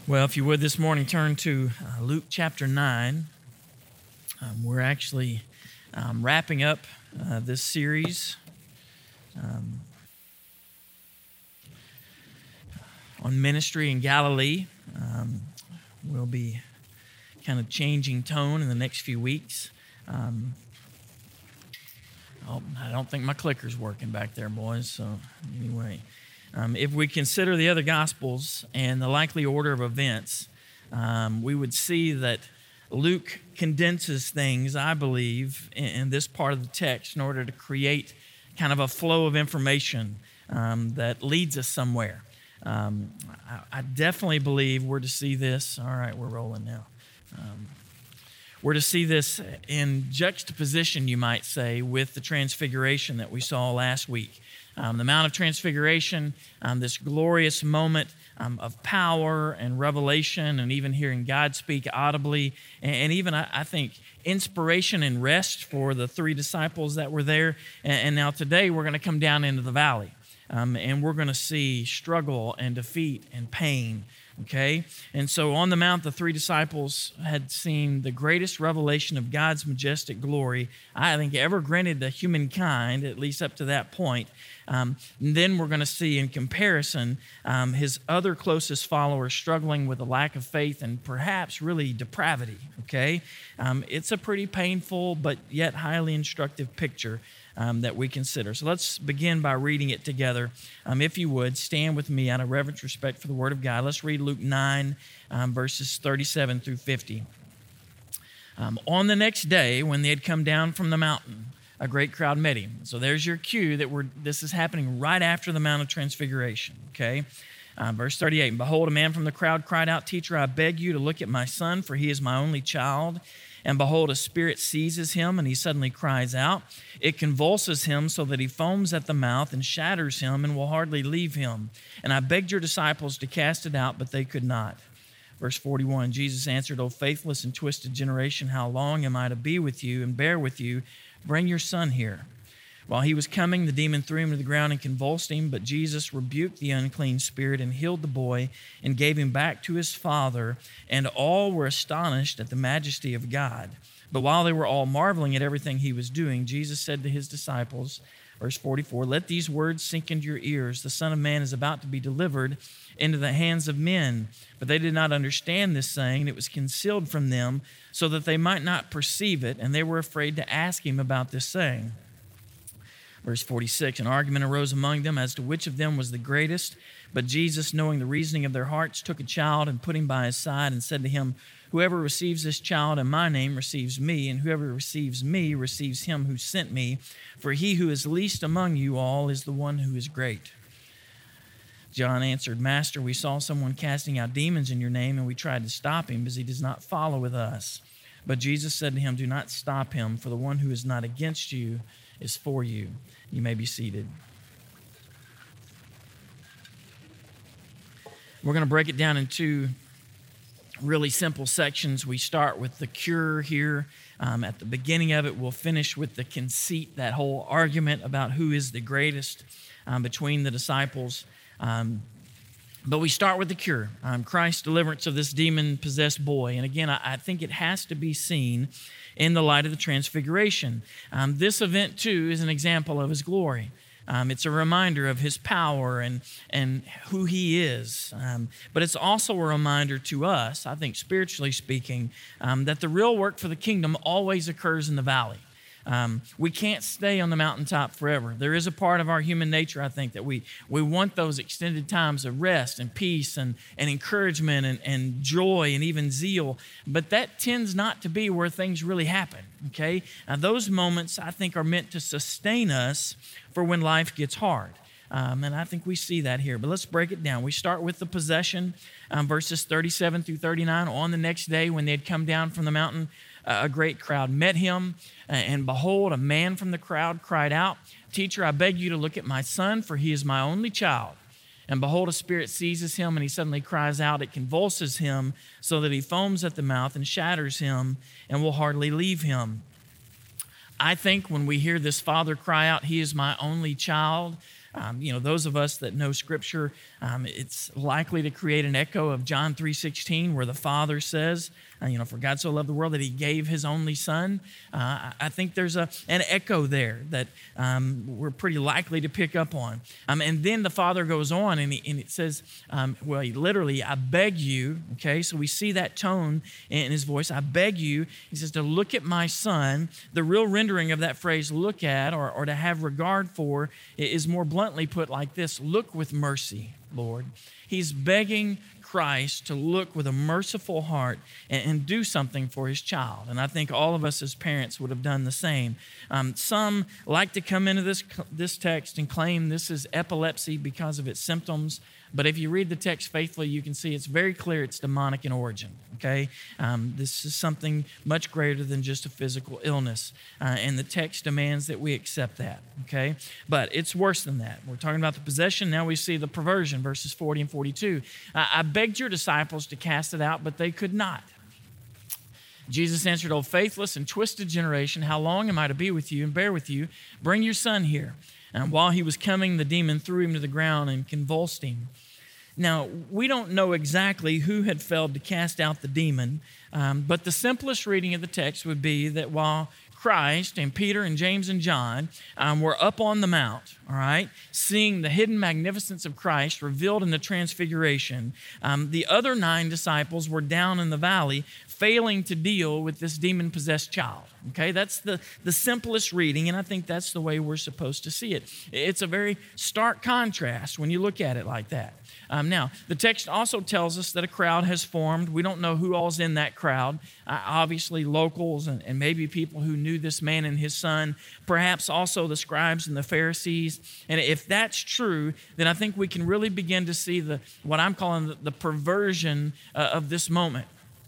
Well, if you would this morning, turn to Luke chapter 9. We're actually wrapping up this series on ministry in Galilee. We'll be kind of changing tone in the next few weeks. I don't think my clicker's working back there, boys. So anyway, if we consider the other Gospels and the likely order of events, we would see that Luke condenses things, I believe, in this part of the text in order to create kind of a flow of information that leads us somewhere. I definitely believe we're to see this. All right, we're rolling now. We're to see this in juxtaposition, you might say, with the transfiguration that we saw last week. The Mount of Transfiguration, this glorious moment of power and revelation, and even hearing God speak audibly, and even, I think, inspiration and rest for the three disciples that were there. And now today we're going to come down into the valley, and we're going to see struggle and defeat and pain. Okay? And so on the mount, the three disciples had seen the greatest revelation of God's majestic glory, I think, ever granted to humankind, at least up to that point. And then we're going to see, in comparison, his other closest followers struggling with a lack of faith and perhaps really depravity. Okay? It's a pretty painful but yet highly instructive picture that we consider. So let's begin by reading it together. If you would, stand with me out of reverent respect for the Word of God. Let's read Luke 9, verses 37 through 50. On the next day, when they had come down from the mountain, a great crowd met him. So there's your cue that this is happening right after the Mount of Transfiguration, okay? Verse 38, "And behold, a man from the crowd cried out, 'Teacher, I beg you to look at my son, for he is my only child. And behold, a spirit seizes him, and he suddenly cries out. It convulses him so that he foams at the mouth and shatters him and will hardly leave him. And I begged your disciples to cast it out, but they could not.' Verse 41, Jesus answered, 'O faithless and twisted generation, how long am I to be with you and bear with you? Bring your son here.' While he was coming, the demon threw him to the ground and convulsed him, but Jesus rebuked the unclean spirit and healed the boy and gave him back to his father, and all were astonished at the majesty of God. But while they were all marveling at everything he was doing, Jesus said to his disciples," verse 44, "Let these words sink into your ears. The Son of Man is about to be delivered into the hands of men." But they did not understand this saying, and it was concealed from them so that they might not perceive it, and they were afraid to ask him about this saying. Verse 46, "An argument arose among them as to which of them was the greatest. But Jesus, knowing the reasoning of their hearts, took a child and put him by his side and said to him, 'Whoever receives this child in my name receives me, and whoever receives me receives him who sent me. For he who is least among you all is the one who is great.' John answered, 'Master, we saw someone casting out demons in your name, and we tried to stop him, because he does not follow with us.' But Jesus said to him, 'Do not stop him, for the one who is not against you is for you.'" You may be seated. We're going to break it down in two really simple sections. We start with the cure here. At the beginning of it, we'll finish with the conceit, that whole argument about who is the greatest between the disciples. But we start with the cure, Christ's deliverance of this demon-possessed boy. And again, I think it has to be seen in the light of the Transfiguration. This event, too, is an example of his glory. It's a reminder of his power and who he is. But it's also a reminder to us, I think spiritually speaking, that the real work for the kingdom always occurs in the valley. We can't stay on the mountaintop forever. There is a part of our human nature, I think, that we want those extended times of rest and peace and encouragement and joy and even zeal. But that tends not to be where things really happen, okay? Now, those moments, I think, are meant to sustain us for when life gets hard. And I think we see that here. But let's break it down. We start with the possession, verses 37 through 39. On the next day, when they had come down from the mountain, a great crowd met him, and behold, a man from the crowd cried out, 'Teacher, I beg you to look at my son, for he is my only child.' And behold, a spirit seizes him, and he suddenly cries out. It convulses him so that he foams at the mouth and shatters him and will hardly leave him." I think when we hear this father cry out, "He is my only child," Those of us that know Scripture, it's likely to create an echo of John 3:16, where the Father says, for God so loved the world that he gave his only Son. I think there's an echo there that we're pretty likely to pick up on. And then the Father goes on and it says, literally, I beg you, okay? So we see that tone in his voice. I beg you, he says, to look at my Son. The real rendering of that phrase, look at, or to have regard for, is more bluntly put like this: look with mercy, Lord. He's begging Christ to look with a merciful heart and do something for his child. And I think all of us as parents would have done the same. Some like to come into this text and claim this is epilepsy because of its symptoms. But if you read the text faithfully, you can see it's very clear it's demonic in origin, okay? This is something much greater than just a physical illness. And the text demands that we accept that, okay? But it's worse than that. We're talking about the possession. Now we see the perversion, verses 40 and 42. I begged your disciples to cast it out, but they could not. Jesus answered, O faithless and twisted generation, how long am I to be with you and bear with you? Bring your son here. And while he was coming, the demon threw him to the ground and convulsed him. Now, we don't know exactly who had failed to cast out the demon, but the simplest reading of the text would be that while Christ and Peter and James and John were up on the mount, all right, seeing the hidden magnificence of Christ revealed in the transfiguration, the other 9 disciples were down in the valley failing to deal with this demon-possessed child. Okay, that's the simplest reading, and I think that's the way we're supposed to see it. It's a very stark contrast when you look at it like that. Now, the text also tells us that a crowd has formed. We don't know who all's in that crowd. Obviously, locals and maybe people who knew this man and his son, perhaps also the scribes and the Pharisees. And if that's true, then I think we can really begin to see what I'm calling the perversion of this moment.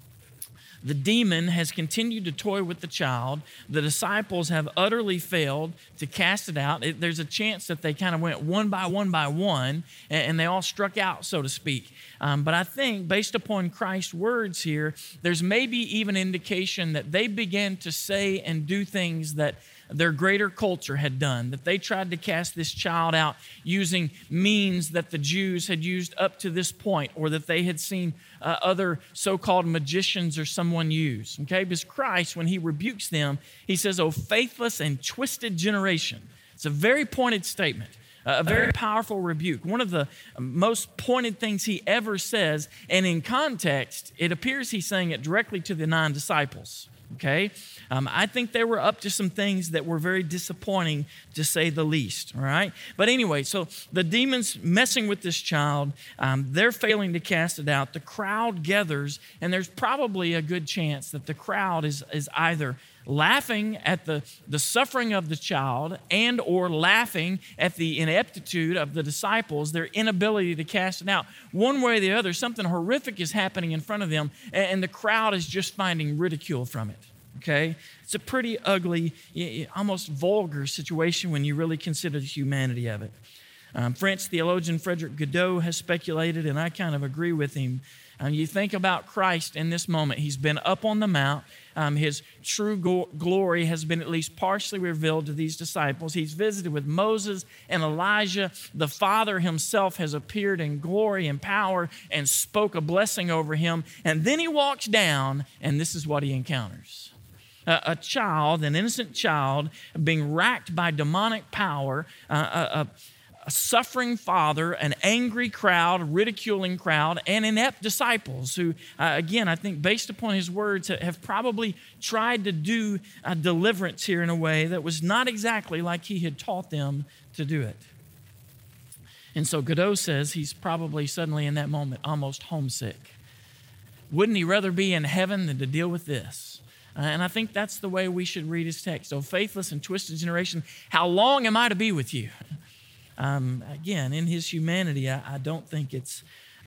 The demon has continued to toy with the child. The disciples have utterly failed to cast it out. There's a chance that they kind of went one by one, and they all struck out, so to speak. But I think, based upon Christ's words here, there's maybe even indication that they began to say and do things that their greater culture had done, that they tried to cast this child out using means that the Jews had used up to this point, or that they had seen other so-called magicians or someone use. Okay, because Christ, when he rebukes them, he says, "O faithless and twisted generation." It's a very pointed statement, a very powerful rebuke. One of the most pointed things he ever says, and in context, it appears he's saying it directly to the 9 disciples. Okay, I think they were up to some things that were very disappointing, to say the least. All right, but anyway, so the demons messing with this child, they're failing to cast it out. The crowd gathers, and there's probably a good chance that the crowd is either laughing at the suffering of the child and or laughing at the ineptitude of the disciples, their inability to cast it out. One way or the other, something horrific is happening in front of them, and the crowd is just finding ridicule from it. Okay? It's a pretty ugly, almost vulgar situation when you really consider the humanity of it. French theologian Frédéric Godeau has speculated, and I kind of agree with him. You think about Christ in this moment. He's been up on the mount. His true glory has been at least partially revealed to these disciples. He's visited with Moses and Elijah. The Father himself has appeared in glory and power and spoke a blessing over him. And then he walks down, and this is what he encounters. A child, an innocent child, being racked by demonic power, a suffering father, an angry crowd, ridiculing crowd, and inept disciples who, again, I think based upon his words, have probably tried to do a deliverance here in a way that was not exactly like he had taught them to do it. And so Godeau says he's probably suddenly in that moment almost homesick. Wouldn't he rather be in heaven than to deal with this? And I think that's the way we should read his text. "O faithless and twisted generation, how long am I to be with you?" Again, in his humanity, I don't think it's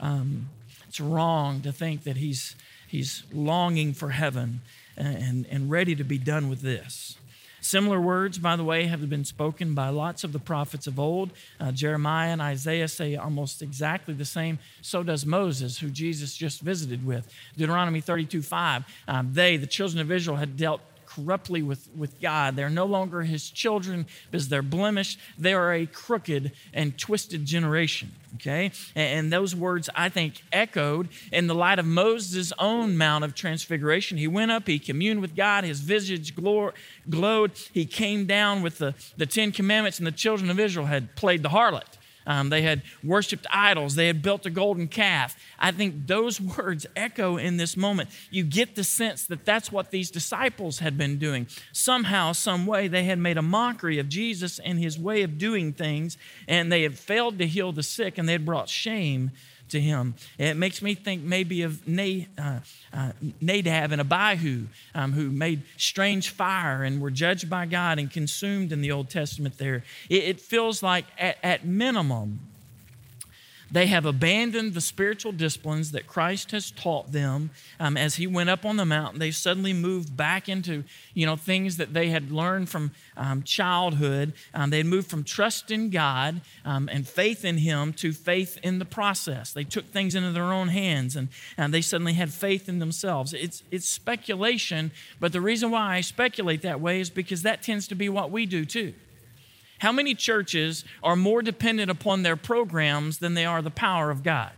wrong to think that he's longing for heaven and ready to be done with this. Similar words, by the way, have been spoken by lots of the prophets of old. Jeremiah and Isaiah say almost exactly the same. So does Moses, who Jesus just visited with. Deuteronomy 32:5. The children of Israel, had dealt corruptly with God. They're no longer his children because they're blemished. They are a crooked and twisted generation, okay? And those words, I think, echoed in the light of Moses' own Mount of Transfiguration. He went up, he communed with God, his visage glowed. He came down with the Ten Commandments, and the children of Israel had played the harlot. They had worshiped idols. They had built a golden calf. I think those words echo in this moment. You get the sense that that's what these disciples had been doing. Somehow, some way, they had made a mockery of Jesus and his way of doing things, and they had failed to heal the sick, and they had brought shame to him. It makes me think maybe of Nadab and Abihu, who made strange fire and were judged by God and consumed in the Old Testament there. It feels like at minimum, they have abandoned the spiritual disciplines that Christ has taught them. As he went up on the mountain, they suddenly moved back into, things that they had learned from childhood. They had moved from trust in God and faith in him to faith in the process. They took things into their own hands, and they suddenly had faith in themselves. It's speculation, but the reason why I speculate that way is because that tends to be what we do too. How many churches are more dependent upon their programs than they are the power of God?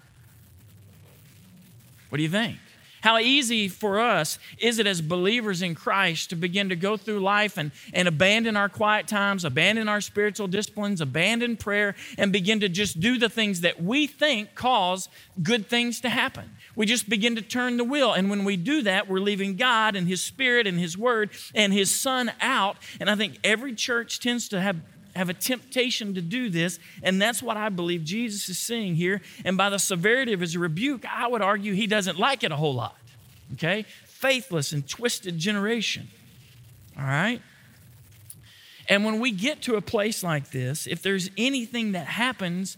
What do you think? How easy for us is it as believers in Christ to begin to go through life and abandon our quiet times, abandon our spiritual disciplines, abandon prayer, and begin to just do the things that we think cause good things to happen. We just begin to turn the wheel. And when we do that, we're leaving God and his Spirit and his Word and his Son out. And I think every church tends to have a temptation to do this, and that's what I believe Jesus is saying here. And by the severity of his rebuke, I would argue he doesn't like it a whole lot, okay? Faithless and twisted generation, all right? And when we get to a place like this, if there's anything that happens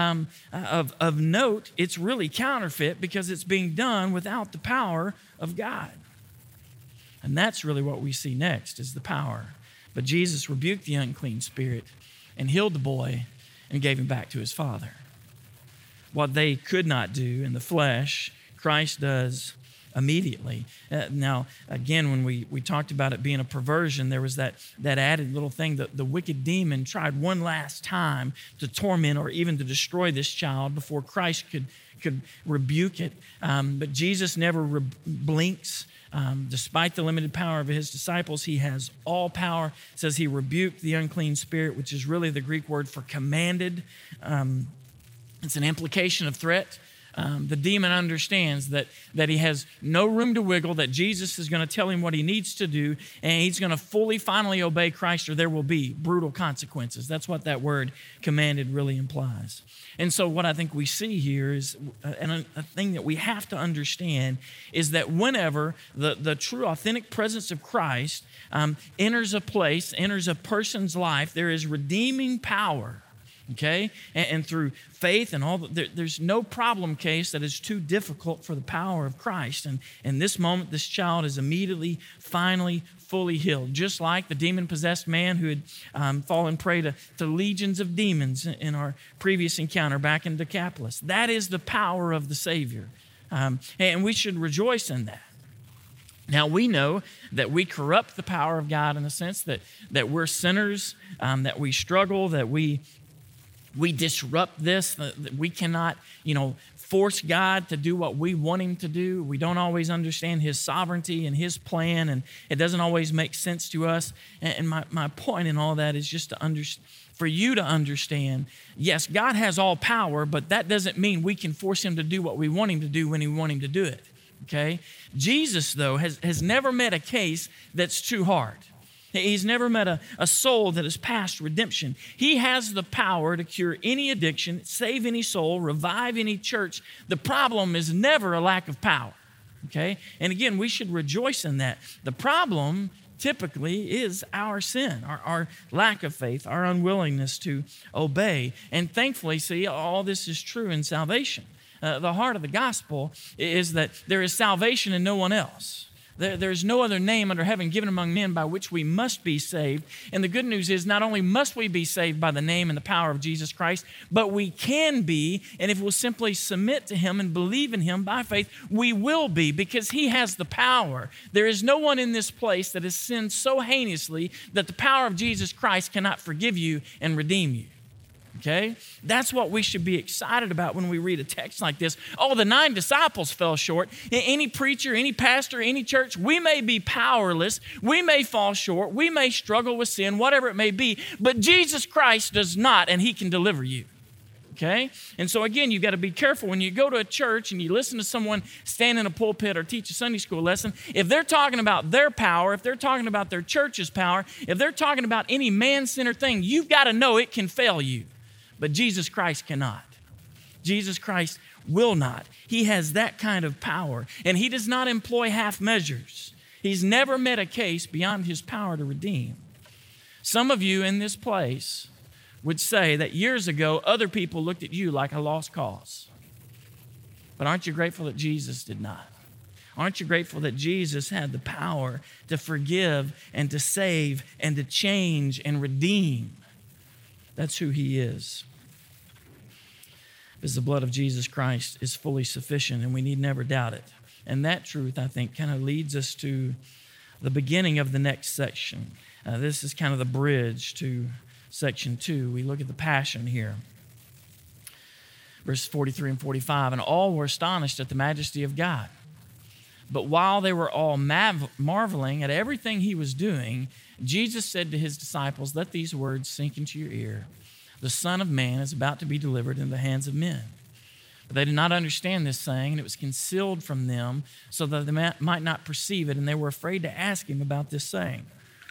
of note, it's really counterfeit because it's being done without the power of God. And that's really what we see next is the power. But Jesus rebuked the unclean spirit and healed the boy and gave him back to his father. What they could not do in the flesh, Christ does immediately. Now, again, when we talked about it being a perversion, there was that added little thing that the wicked demon tried one last time to torment or even to destroy this child before Christ could rebuke it. But Jesus never blinks. Despite the limited power of his disciples, he has all power. It says he rebuked the unclean spirit, which is really the Greek word for commanded. It's an implication of threat. The demon understands that he has no room to wiggle, that Jesus is going to tell him what he needs to do, and he's going to finally obey Christ, or there will be brutal consequences. That's what that word commanded really implies. And so what I think we see here is, and a thing that we have to understand, is that whenever the true, authentic presence of Christ enters a person's life, there is redeeming power. Okay? And through faith and all, there's no problem case that is too difficult for the power of Christ. And in this moment, this child is immediately, finally, fully healed. Just like the demon-possessed man who had fallen prey to legions of demons in our previous encounter back in Decapolis. That is the power of the Savior. And we should rejoice in that. Now, we know that we corrupt the power of God in the sense that we're sinners, that we struggle, that we disrupt this. We cannot, force God to do what we want him to do. We don't always understand his sovereignty and his plan, and it doesn't always make sense to us. And my point in all that is just for you to understand, yes, God has all power, but that doesn't mean we can force him to do what we want him to do when we want him to do it, okay? Jesus, though, has never met a case that's too hard. He's never met a soul that has passed redemption. He has the power to cure any addiction, save any soul, revive any church. The problem is never a lack of power, okay? And again, we should rejoice in that. The problem typically is our sin, our lack of faith, our unwillingness to obey. And thankfully, see, all this is true in salvation. The heart of the gospel is that there is salvation in no one else. There's no other name under heaven given among men by which we must be saved. And the good news is not only must we be saved by the name and the power of Jesus Christ, but we can be. And if we'll simply submit to him and believe in him by faith, we will be, because he has the power. There is no one in this place that has sinned so heinously that the power of Jesus Christ cannot forgive you and redeem you. Okay? That's what we should be excited about when we read a text like this. Oh, the 9 disciples fell short. Any preacher, any pastor, any church, we may be powerless. We may fall short. We may struggle with sin, whatever it may be. But Jesus Christ does not, and he can deliver you. Okay? And so again, you've got to be careful when you go to a church and you listen to someone stand in a pulpit or teach a Sunday school lesson. If they're talking about their power, if they're talking about their church's power, if they're talking about any man-centered thing, you've got to know it can fail you. But Jesus Christ cannot. Jesus Christ will not. He has that kind of power, and he does not employ half measures. He's never met a case beyond his power to redeem. Some of you in this place would say that years ago, other people looked at you like a lost cause. But aren't you grateful that Jesus did not? Aren't you grateful that Jesus had the power to forgive and to save and to change and redeem? That's who he is. Because the blood of Jesus Christ is fully sufficient, and we need never doubt it. And that truth, I think, kind of leads us to the beginning of the next section. This is kind of the bridge to section 2. We look at the passion here. Verses 43 and 45, and all were astonished at the majesty of God. But while they were all marveling at everything he was doing, Jesus said to his disciples, let these words sink into your ear. The Son of Man is about to be delivered into the hands of men. But they did not understand this saying, and it was concealed from them so that they might not perceive it, and they were afraid to ask him about this saying.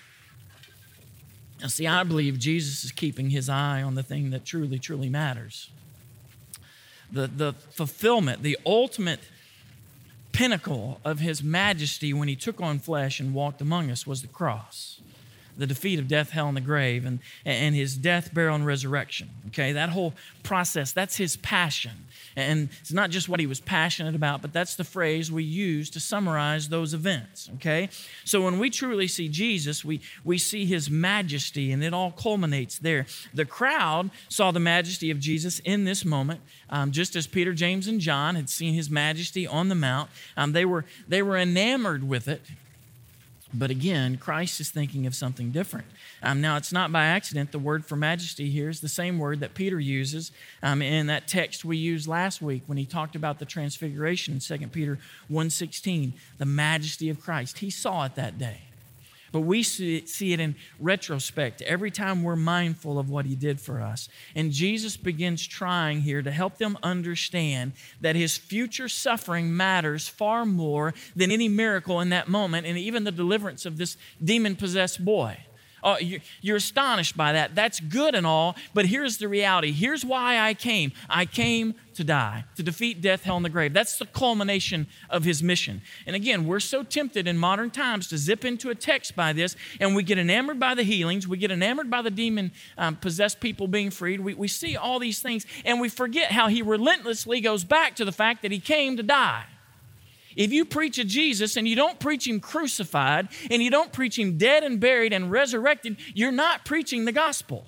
Now, see, I believe Jesus is keeping his eye on the thing that truly, truly matters. The fulfillment, the ultimate pinnacle of his majesty when he took on flesh and walked among us was the cross. The defeat of death, hell, and the grave, and his death, burial, and resurrection. Okay, that whole process, that's his passion. And it's not just what he was passionate about, but that's the phrase we use to summarize those events. Okay, so when we truly see Jesus, we see his majesty, and it all culminates there. The crowd saw the majesty of Jesus in this moment, just as Peter, James, and John had seen his majesty on the mount. They were enamored with it. But again, Christ is thinking of something different. Now, it's not by accident. The word for majesty here is the same word that Peter uses in that text we used last week when he talked about the transfiguration in 2 Peter 1:16, the majesty of Christ. He saw it that day. But we see it in retrospect every time we're mindful of what he did for us. And Jesus begins trying here to help them understand that his future suffering matters far more than any miracle in that moment, and even the deliverance of this demon-possessed boy. Oh, you're astonished by that. That's good and all, but here's the reality. Here's why I came. I came to die, to defeat death, hell, and the grave. That's the culmination of his mission. And again, we're so tempted in modern times to zip into a text by this, and we get enamored by the healings. We get enamored by the demon-possessed people being freed. We see all these things, and we forget how he relentlessly goes back to the fact that he came to die. If you preach a Jesus and you don't preach him crucified and you don't preach him dead and buried and resurrected, you're not preaching the gospel.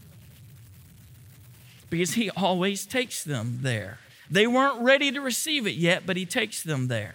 Because he always takes them there. They weren't ready to receive it yet, but he takes them there.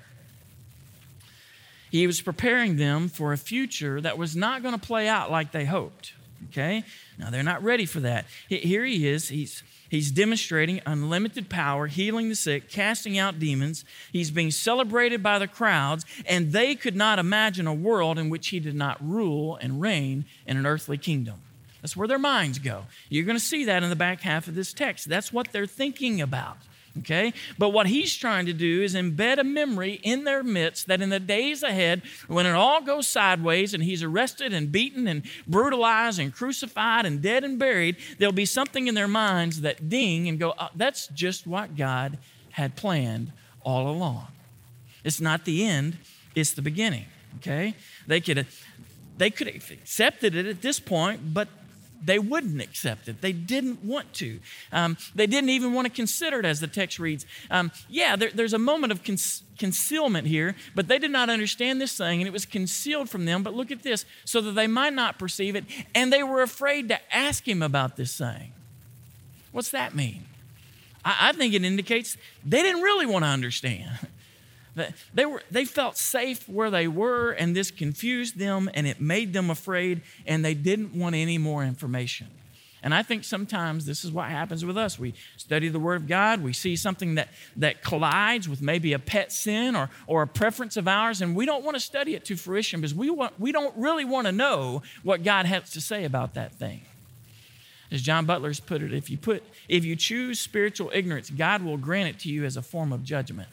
He was preparing them for a future that was not going to play out like they hoped. Okay? Now, they're not ready for that. Here he is. He's demonstrating unlimited power, healing the sick, casting out demons. He's being celebrated by the crowds, and they could not imagine a world in which he did not rule and reign in an earthly kingdom. That's where their minds go. You're going to see that in the back half of this text. That's what they're thinking about. Okay? But what he's trying to do is embed a memory in their midst that in the days ahead, when it all goes sideways and he's arrested and beaten and brutalized and crucified and dead and buried, there'll be something in their minds that ding and go, oh, that's just what God had planned all along. It's not the end, it's the beginning. Okay? They could have accepted it at this point, but they wouldn't accept it. They didn't want to. They didn't even want to consider it, as the text reads. There's a moment of concealment here, but they did not understand this saying, and it was concealed from them. But look at this, so that they might not perceive it, and they were afraid to ask him about this saying. What's that mean? I think it indicates they didn't really want to understand. They felt safe where they were, and this confused them, and it made them afraid, and they didn't want any more information. And I think sometimes this is what happens with us. We study the Word of God, we see something that collides with maybe a pet sin or a preference of ours, and we don't want to study it to fruition because we don't really want to know what God has to say about that thing. As John Butler's put it, if you choose spiritual ignorance, God will grant it to you as a form of judgment.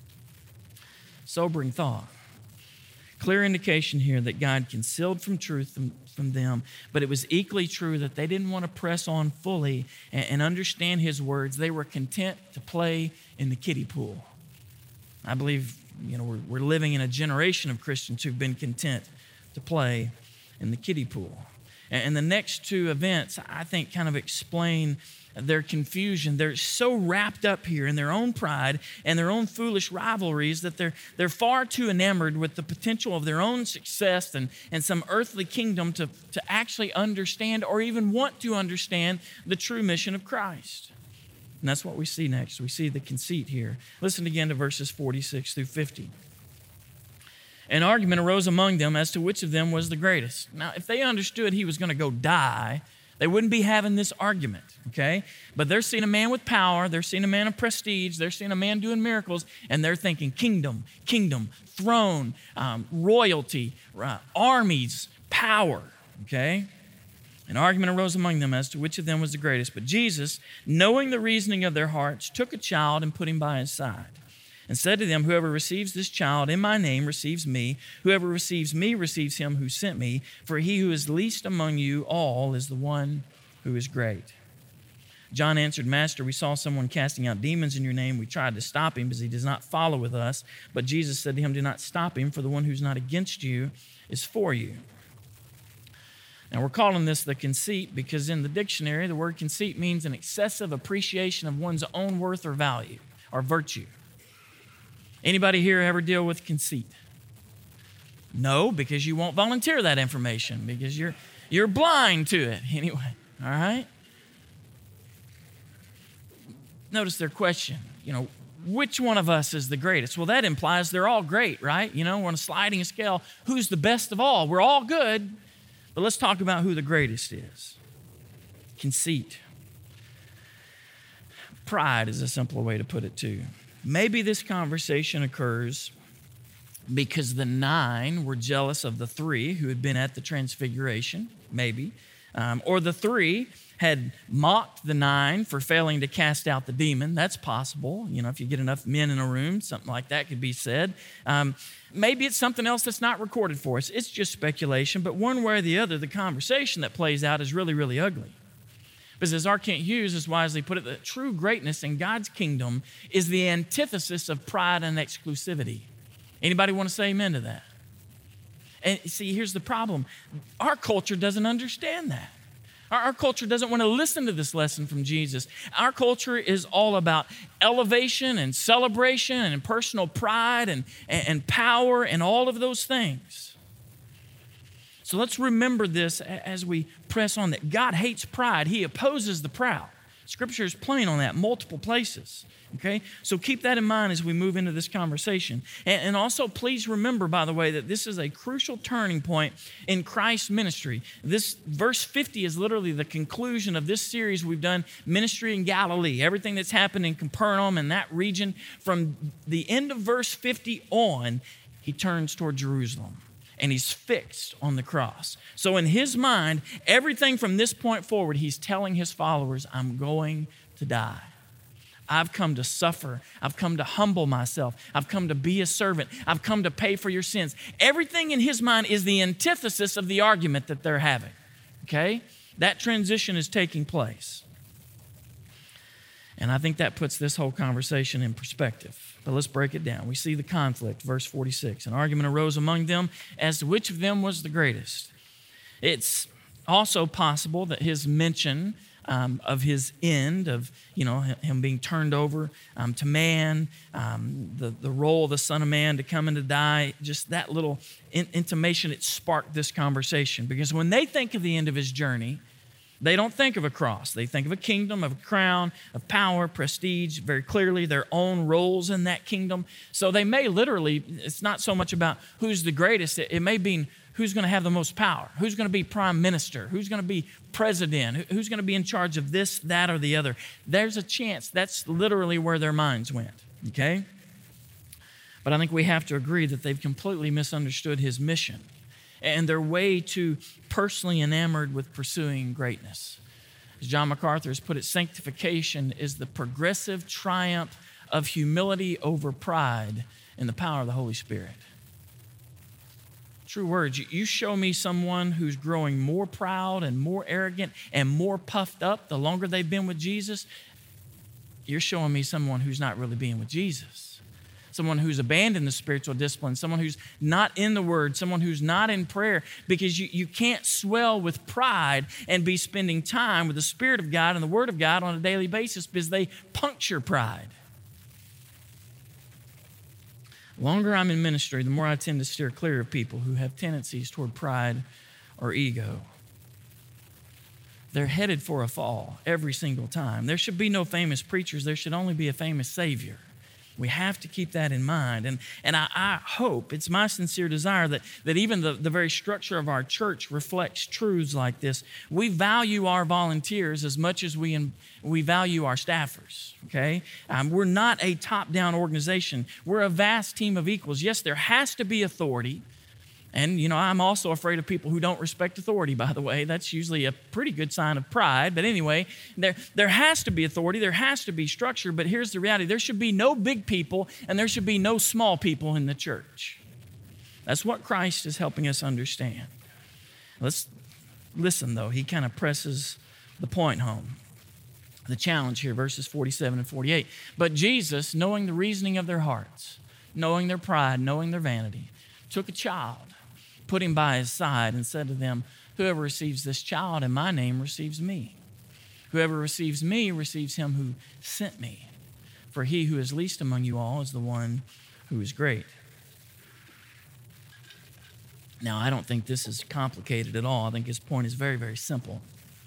Sobering thought. Clear indication here that God concealed from truth from them, but it was equally true that they didn't want to press on fully and understand his words. They were content to play in the kiddie pool. I believe we're living in a generation of Christians who've been content to play in the kiddie pool. And the next two events, I think, kind of explain their confusion. They're so wrapped up here in their own pride and their own foolish rivalries that they're far too enamored with the potential of their own success and some earthly kingdom to actually understand or even want to understand the true mission of Christ. And that's what we see next. We see the conceit here. Listen again to verses 46 through 50. An argument arose among them as to which of them was the greatest. Now, if they understood he was going to go die, they wouldn't be having this argument, okay? But they're seeing a man with power, they're seeing a man of prestige, they're seeing a man doing miracles, and they're thinking kingdom, throne, royalty, armies, power, okay? An argument arose among them as to which of them was the greatest. But Jesus, knowing the reasoning of their hearts, took a child and put him by his side, and said to them, whoever receives this child in my name receives me. Whoever receives me receives him who sent me. For he who is least among you all is the one who is great. John answered, Master, we saw someone casting out demons in your name. We tried to stop him because he does not follow with us. But Jesus said to him, do not stop him, for the one who's not against you is for you. Now, we're calling this the conceit because in the dictionary, the word conceit means an excessive appreciation of one's own worth or value or virtue. Anybody here ever deal with conceit? No, because you won't volunteer that information because you're blind to it anyway, all right? Notice their question, which one of us is the greatest? Well, that implies they're all great, right? We're on a sliding scale. Who's the best of all? We're all good, but let's talk about who the greatest is. Conceit. Pride is a simpler way to put it too. Maybe this conversation occurs because the 9 were jealous of the 3 who had been at the transfiguration, maybe. Or the 3 had mocked the 9 for failing to cast out the demon. That's possible. If you get enough men in a room, something like that could be said. Maybe it's something else that's not recorded for us. It's just speculation. But one way or the other, the conversation that plays out is really, really ugly. Because as R. Kent Hughes has wisely put it, that true greatness in God's kingdom is the antithesis of pride and exclusivity. Anybody want to say amen to that? And see, here's the problem. Our culture doesn't understand that. Our culture doesn't want to listen to this lesson from Jesus. Our culture is all about elevation and celebration and personal pride and power and all of those things. So let's remember this as we press on, that God hates pride. He opposes the proud. Scripture is plain on that, multiple places. Okay? So keep that in mind as we move into this conversation. And also please remember, by the way, that this is a crucial turning point in Christ's ministry. This verse 50 is literally the conclusion of this series we've done, Ministry in Galilee. Everything that's happened in Capernaum and that region, from the end of verse 50 on, he turns toward Jerusalem. And he's fixed on the cross. So in his mind, everything from this point forward, he's telling his followers, I'm going to die. I've come to suffer. I've come to humble myself. I've come to be a servant. I've come to pay for your sins. Everything in his mind is the antithesis of the argument that they're having. Okay? That transition is taking place. And I think that puts this whole conversation in perspective. But let's break it down. We see the conflict, verse 46. An argument arose among them as to which of them was the greatest. It's Also possible that his mention of his end, of him being turned over to man, the role of the Son of Man to come and to die, just that little intimation, it sparked this conversation. Because when they think of the end of his journey, they don't think of a cross. They think of a kingdom, of a crown, of power, prestige, very clearly their own roles in that kingdom. So they may literally, it's not so much about who's the greatest, it may be who's going to have the most power, who's going to be prime minister, who's going to be president, who's going to be in charge of this, that, or the other. There's a chance that's literally where their minds went, okay? But I think we have to agree that they've completely misunderstood his mission and they're way too personally enamored with pursuing greatness. As John MacArthur has put it, sanctification is the progressive triumph of humility over pride in the power of the Holy Spirit. True words. You show me someone who's growing more proud and more arrogant and more puffed up the longer they've been with Jesus, you're showing me someone who's not really being with Jesus. Someone who's abandoned the spiritual discipline, someone who's not in the Word, someone who's not in prayer, because you can't swell with pride and be spending time with the Spirit of God and the Word of God on a daily basis, because they puncture pride. The longer I'm in ministry, the more I tend to steer clear of people who have tendencies toward pride or ego. They're headed for a fall every single time. There should be no famous preachers. There should only be a famous Savior. We have to keep that in mind. And I hope, it's my sincere desire that even the very structure of our church reflects truths like this. We value our volunteers as much as we value our staffers, okay? We're not a top-down organization. We're a vast team of equals. Yes, there has to be authority. And, I'm also afraid of people who don't respect authority, by the way. That's usually a pretty good sign of pride. But anyway, there has to be authority. There has to be structure. But here's the reality. There should be no big people and there should be no small people in the church. That's what Christ is helping us understand. Let's listen, though. He kind of presses the point home. The challenge here, verses 47 and 48. But Jesus, knowing the reasoning of their hearts, knowing their pride, knowing their vanity, took a child, put him by his side, and said to them, whoever receives this child in my name receives me. Whoever receives me receives him who sent me. For he who is least among you all is the one who is great. Now, I don't think this is complicated at all. I think his point is very, very simple.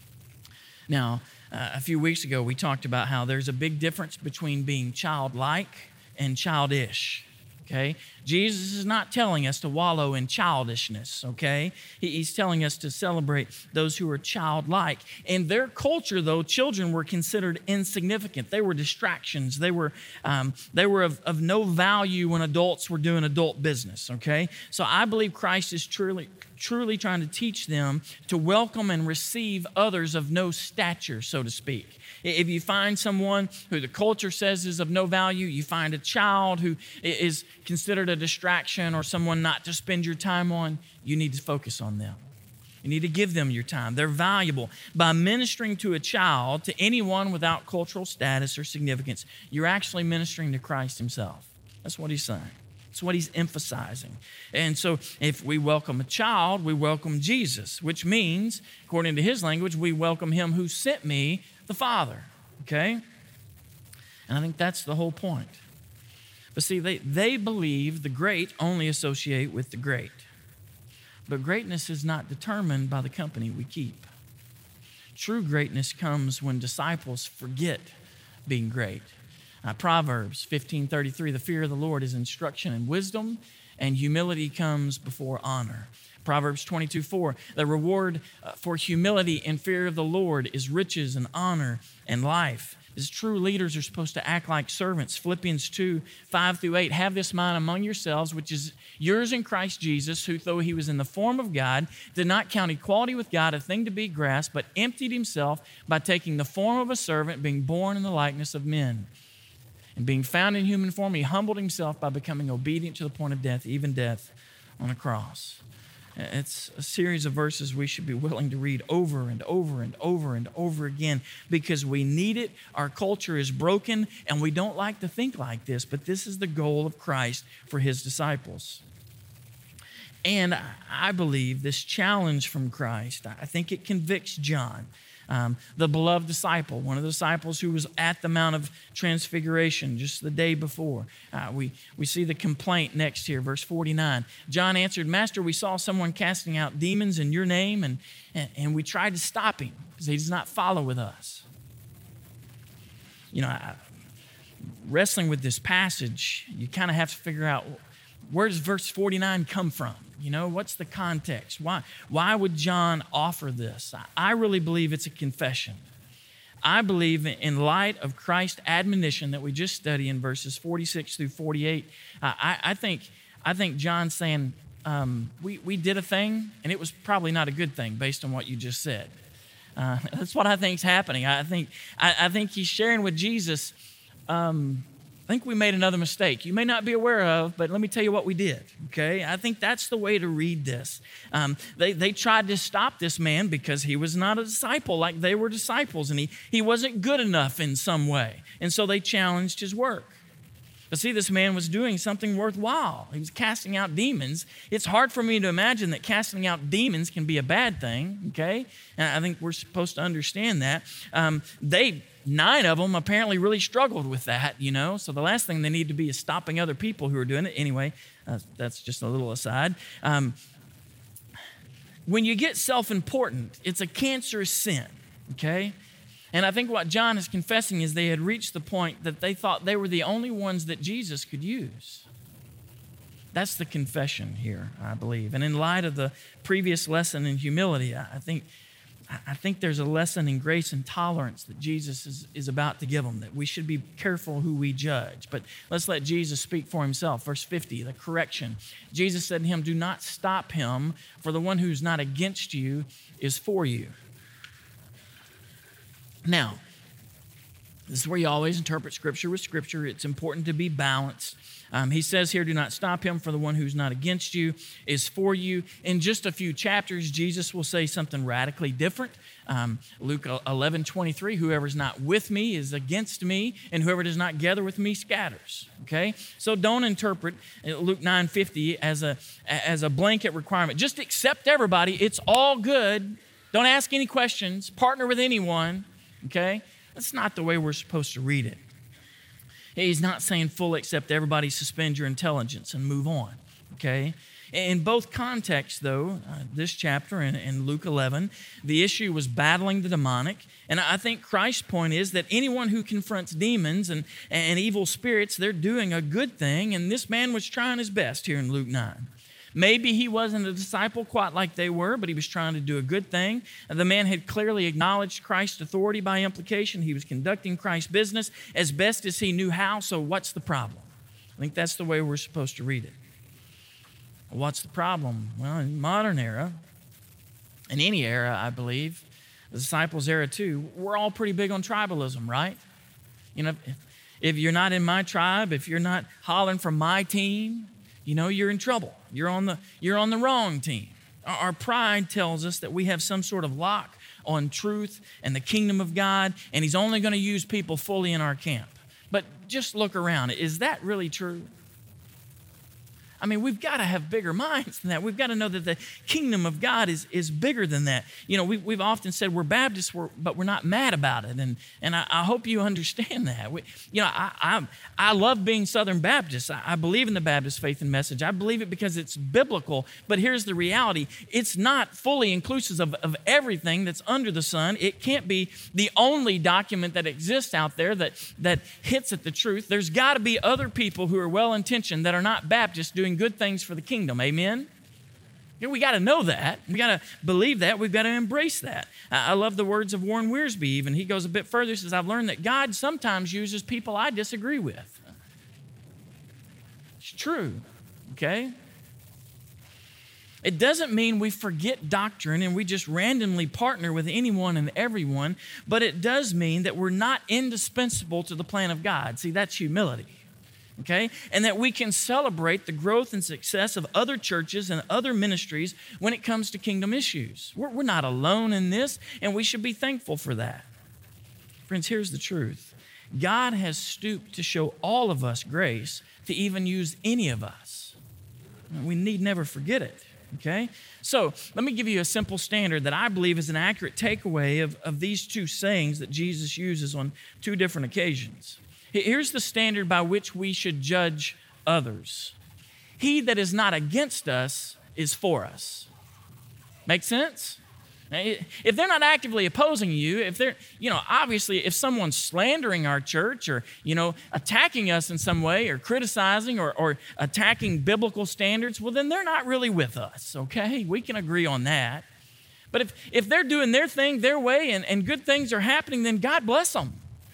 Now, a few weeks ago, we talked about how there's a big difference between being childlike and childish. Okay? Jesus is not telling us to wallow in childishness, okay? He's telling us to celebrate those who are childlike. In their culture, though, children were considered insignificant. They were distractions. They were of no value when adults were doing adult business, okay? So I believe Christ is truly trying to teach them to welcome and receive others of no stature, so to speak. If you find someone who the culture says is of no value, you find a child who is considered a distraction or someone not to spend your time on, you need to focus on them. You need to give them your time. They're valuable. By ministering to a child, to anyone without cultural status or significance, you're actually ministering to Christ himself. That's what he's saying. That's what he's emphasizing. And so if we welcome a child, we welcome Jesus, which means, according to his language, we welcome him who sent me, the Father, okay? And I think that's the whole point. But see, they believe the great only associate with the great. But greatness is not determined by the company we keep. True greatness comes when disciples forget being great. Proverbs 15:33, the fear of the Lord is instruction and wisdom, and humility comes before honor. Proverbs 22:4, the reward for humility and fear of the Lord is riches and honor and life. As true leaders are supposed to act like servants. Philippians 2:5-8, have this mind among yourselves, which is yours in Christ Jesus, who, though he was in the form of God, did not count equality with God a thing to be grasped, but emptied himself by taking the form of a servant, being born in the likeness of men. And being found in human form, he humbled himself by becoming obedient to the point of death, even death on a cross. It's a series of verses we should be willing to read over and over and over and over again because we need it. Our culture is broken, and we don't like to think like this, but this is the goal of Christ for his disciples. And I believe this challenge from Christ, I think it convicts John, the beloved disciple, one of the disciples who was at the Mount of Transfiguration just the day before. We see the complaint next here, verse 49. John answered, Master, we saw someone casting out demons in your name, and we tried to stop him because he does not follow with us. You know, wrestling with this passage, you kind of have to figure out, where does verse 49 come from? You know, what's the context? Why would John offer this? I really believe it's a confession. I believe in light of Christ's admonition that we just studied in verses 46 through 48, I think John's saying, we did a thing, and it was probably not a good thing based on what you just said. That's what I think is happening. I think he's sharing with Jesus, I think we made another mistake you may not be aware of, but let me tell you what we did, okay? I think that's the way to read this. They tried to stop this man because he was not a disciple like they were disciples, and he wasn't good enough in some way. And so they challenged his work. But see, this man was doing something worthwhile. He was casting out demons. It's hard for me to imagine that casting out demons can be a bad thing, okay? And I think we're supposed to understand that. 9 of them apparently really struggled with that, you know? So the last thing they need to be is stopping other people who are doing it. Anyway, that's just a little aside. When you get self-important, it's a cancerous sin, okay? And I think what John is confessing is they had reached the point that they thought they were the only ones that Jesus could use. That's the confession here, I believe. And in light of the previous lesson in humility, I think there's a lesson in grace and tolerance that Jesus is about to give them, that we should be careful who we judge. But let's let Jesus speak for himself. Verse 50, the correction. Jesus said to him, do not stop him, for the one who's not against you is for you. Now, this is where you always interpret Scripture with Scripture. It's important to be balanced. He says here, do not stop him, for the one who's not against you is for you. In just a few chapters, Jesus will say something radically different. Luke 11:23, whoever's not with me is against me, and whoever does not gather with me scatters. Okay? So don't interpret Luke 9:50 as a blanket requirement. Just accept everybody. It's all good. Don't ask any questions. Partner with anyone. Okay? That's not the way we're supposed to read it. He's not saying full accept everybody, suspend your intelligence and move on. Okay? In both contexts, though, this chapter and Luke 11, the issue was battling the demonic. And I think Christ's point is that anyone who confronts demons and evil spirits, they're doing a good thing. And this man was trying his best here in Luke 9. Maybe he wasn't a disciple quite like they were, but he was trying to do a good thing. The man had clearly acknowledged Christ's authority by implication. He was conducting Christ's business as best as he knew how, so what's the problem? I think that's the way we're supposed to read it. What's the problem? Well, in modern era, in any era, I believe, the disciples' era too, we're all pretty big on tribalism, right? You know, if you're not in my tribe, if you're not hollering for my team, you know, you're in trouble. You're on the wrong team. Our pride tells us that we have some sort of lock on truth and the kingdom of God, and he's only going to use people fully in our camp. But just look around. Is that really true? I mean, we've got to have bigger minds than that. We've got to know that the kingdom of God is bigger than that. You know, we've often said we're Baptists, but we're not mad about it. And I hope you understand that. I love being Southern Baptist. I believe in the Baptist faith and message. I believe it because it's biblical. But here's the reality. It's not fully inclusive of everything that's under the sun. It can't be the only document that exists out there that hits at the truth. There's got to be other people who are well-intentioned that are not Baptists doing good things for the kingdom. Amen? We got to know that. We got to believe that. We've got to embrace that. I love the words of Warren Wiersbe even. He goes a bit further. He says, I've learned that God sometimes uses people I disagree with. It's true. Okay? It doesn't mean we forget doctrine and we just randomly partner with anyone and everyone, but it does mean that we're not indispensable to the plan of God. See, that's humility. Okay? And that we can celebrate the growth and success of other churches and other ministries when it comes to kingdom issues. We're not alone in this, and we should be thankful for that. Friends, here's the truth. God has stooped to show all of us grace to even use any of us. We need never forget it. Okay? So let me give you a simple standard that I believe is an accurate takeaway of these two sayings that Jesus uses on two different occasions. Here's the standard by which we should judge others. He that is not against us is for us. Make sense? If they're not actively opposing you, if they're, obviously if someone's slandering our church or, attacking us in some way or criticizing or attacking biblical standards, well, then they're not really with us, okay? We can agree on that. But if they're doing their thing their way and good things are happening, then God bless them.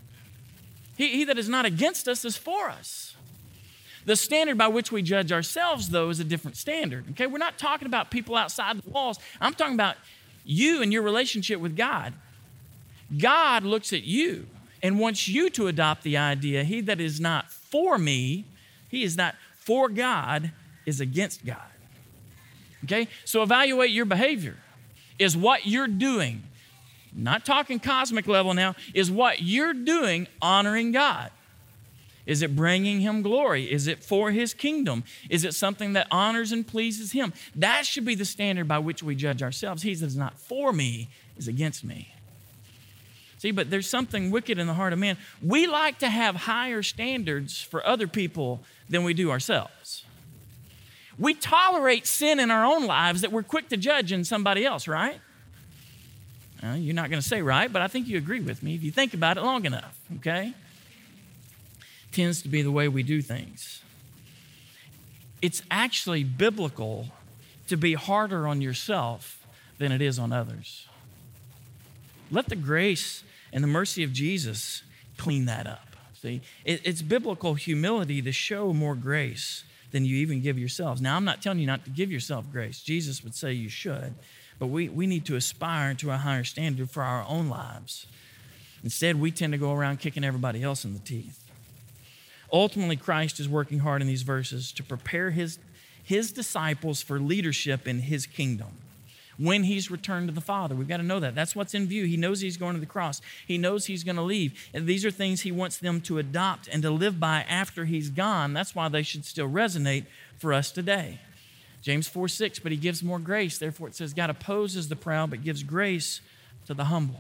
He that is not against us is for us. The standard by which we judge ourselves, though, is a different standard, okay? We're not talking about people outside the walls. I'm talking about you and your relationship with God. God looks at you and wants you to adopt the idea, he that is not for me, he is not for God, is against God. Okay? So evaluate your behavior. Is what you're doing, not talking cosmic level now, is what you're doing honoring God? Is it bringing him glory? Is it for his kingdom? Is it something that honors and pleases him? That should be the standard by which we judge ourselves. He that is not for me is against me. See, but there's something wicked in the heart of man. We like to have higher standards for other people than we do ourselves. We tolerate sin in our own lives that we're quick to judge in somebody else, right? You're not going to say right, but I think you agree with me if you think about it long enough, okay? Tends to be the way we do things. It's actually biblical to be harder on yourself than it is on others. Let the grace and the mercy of Jesus clean that up. See, it's biblical humility to show more grace than you even give yourselves. Now, I'm not telling you not to give yourself grace. Jesus would say you should, but we need to aspire to a higher standard for our own lives. Instead, we tend to go around kicking everybody else in the teeth. Ultimately, Christ is working hard in these verses to prepare his disciples for leadership in his kingdom when he's returned to the Father. We've got to know that. That's what's in view. He knows he's going to the cross. He knows he's going to leave. And these are things he wants them to adopt and to live by after he's gone. That's why they should still resonate for us today. James 4:6, but he gives more grace. Therefore, it says, God opposes the proud, but gives grace to the humble.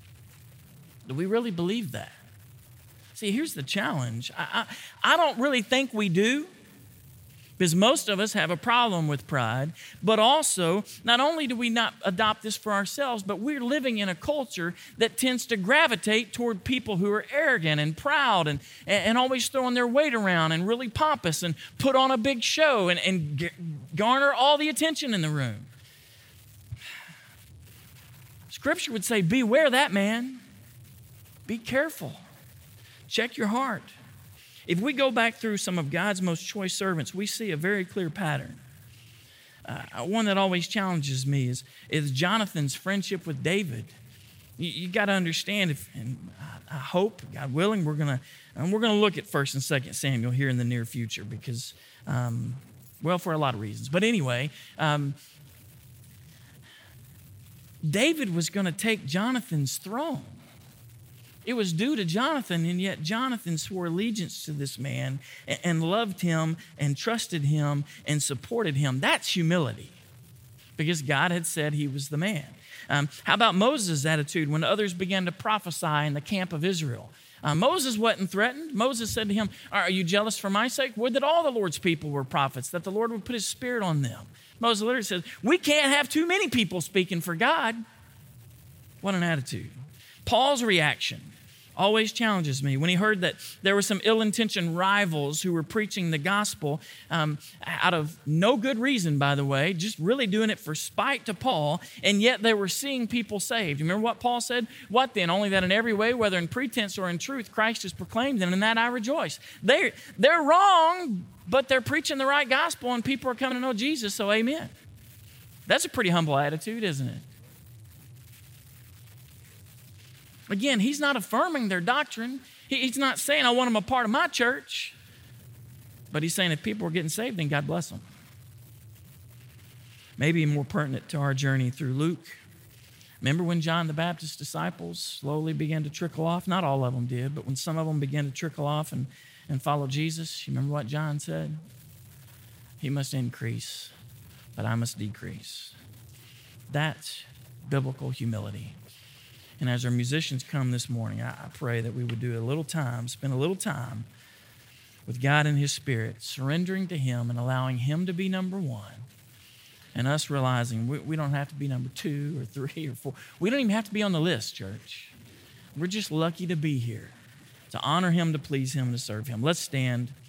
Do we really believe that? See, here's the challenge. I don't really think we do, because most of us have a problem with pride, but also, not only do we not adopt this for ourselves, but we're living in a culture that tends to gravitate toward people who are arrogant and proud and always throwing their weight around and really pompous and put on a big show and garner all the attention in the room. Scripture would say, beware that man. Be careful. Check your heart. If we go back through some of God's most choice servants, we see a very clear pattern. One that always challenges me is Jonathan's friendship with David. You got to understand, and I hope, God willing, we're going to look at 1 and 2 Samuel here in the near future because, for a lot of reasons. But anyway, David was going to take Jonathan's throne. It was due to Jonathan, and yet Jonathan swore allegiance to this man and loved him and trusted him and supported him. That's humility, because God had said he was the man. How about Moses' attitude when others began to prophesy in the camp of Israel? Moses wasn't threatened. Moses said to him, are you jealous for my sake? Would that all the Lord's people were prophets, that the Lord would put his spirit on them. Moses literally says, we can't have too many people speaking for God. What an attitude. Paul's reaction always challenges me. When he heard that there were some ill-intentioned rivals who were preaching the gospel out of no good reason, by the way, just really doing it for spite to Paul, and yet they were seeing people saved. You remember what Paul said? What then? Only that in every way, whether in pretense or in truth, Christ is proclaimed, and in that I rejoice. They're wrong, but they're preaching the right gospel, and people are coming to know Jesus, so amen. That's a pretty humble attitude, isn't it? Again, he's not affirming their doctrine. He's not saying, I want them a part of my church. But he's saying if people are getting saved, then God bless them. Maybe more pertinent to our journey through Luke. Remember when John the Baptist's disciples slowly began to trickle off? Not all of them did, but when some of them began to trickle off and follow Jesus, you remember what John said? He must increase, but I must decrease. That's biblical humility. And as our musicians come this morning, I pray that we would do spend a little time with God and His Spirit, surrendering to Him and allowing Him to be number one. And us realizing we don't have to be number 2 or 3 or 4. We don't even have to be on the list, church. We're just lucky to be here, to honor Him, to please Him, to serve Him. Let's stand.